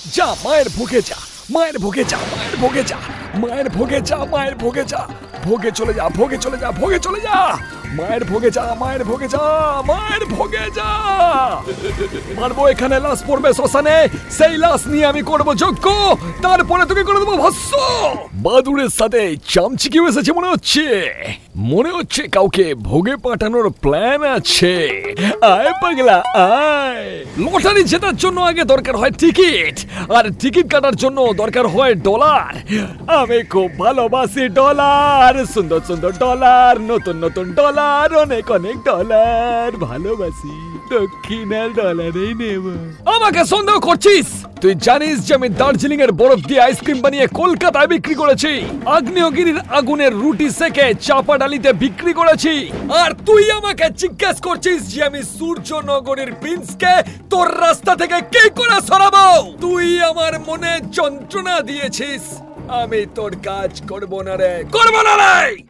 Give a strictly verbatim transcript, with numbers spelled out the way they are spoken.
যা মায়ের ভোগে যা, মায়ের ভোগে যা, মায়ের ভোগে যা, মায়ের ভোগে যা, মায়ের ভোগে যা, ভোগে চলে যা, ভোগে চলে যা, ভোগে চলে যা, মায়ের ভোগে যা, মায়ের ভোগে যা, মায়ের ভোগে যা। মারবো এখানে, লাশ পড়বে শ্মশানে, সেই লাশ নিয়ে আমি করবো যজ্ঞ, তারপরে তোকে করে দেবো ভস্ম। বাদুড়ের সাথে চামচিকেও এসেছে মনে হচ্ছে, মনে হচ্ছে কাউকে ভোগে পাঠানোর প্ল্যান আছে। আয় পাগলা আয়। লটারি জেতার জন্য আগে দরকার হয় টিকিট, আর টিকিট কাটার জন্য দরকার হয় ডলার। আমি খুব ভালোবাসি ডলার, সুন্দর সুন্দর ডলার, নতুন নতুন ডলার, অনেক অনেক ডলার ভালোবাসি। দক্ষিণের ডলারেই নেব। আমাকে সন্দেহ করছিস? তুই জানিস যে আমি দার্জিলিং এর বরফ দিয়ে আইসক্রিম বানিয়ে কলকাতায় বিক্রি করেছি, আগ্নেয়গিরির আগুনের রুটি সেকে চাপা ডালিতে বিক্রি করেছি, আর তুই আমাকে জিজ্ঞেস করছিস যে আমি সূর্যনগরের প্রিন্সকে তোর রাস্তা থেকে কি করে সরাবো? তুই আমার মনে যন্ত্রণা দিয়েছিস, আমি তোর কাজ করব না রে, করব না রে।